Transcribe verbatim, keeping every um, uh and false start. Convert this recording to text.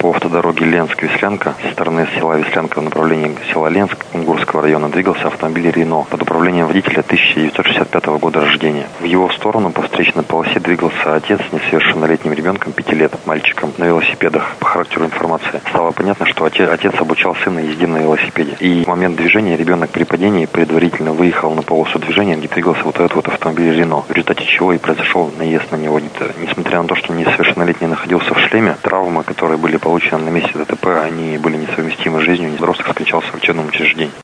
по автодороге Ленск-Веслянка со стороны села Веслянка в направлении села Ленск Кунгурского района двигался автомобиль «Рено» под управлением водителя тысяча девятьсот шестьдесят пятого года рождения. В его сторону по встречной полосе двигался отец с несовершеннолетним ребенком пяти лет, мальчиком, на велосипедах. По характеру информации стало понятно, что отец, отец обучал сына езде на велосипеде. И в момент движения ребенок при падении предварительно выехал на полосу движения, где двигался вот этот вот автомобиль «Рено», в результате чего и произошел наезд на него. Несмотря на то, что несовершеннолетний находился в шлеме, травмы, которые были получены на месте ДТП, они были несовместимы с жизнью. Подросток скончался в лечебном учреждении.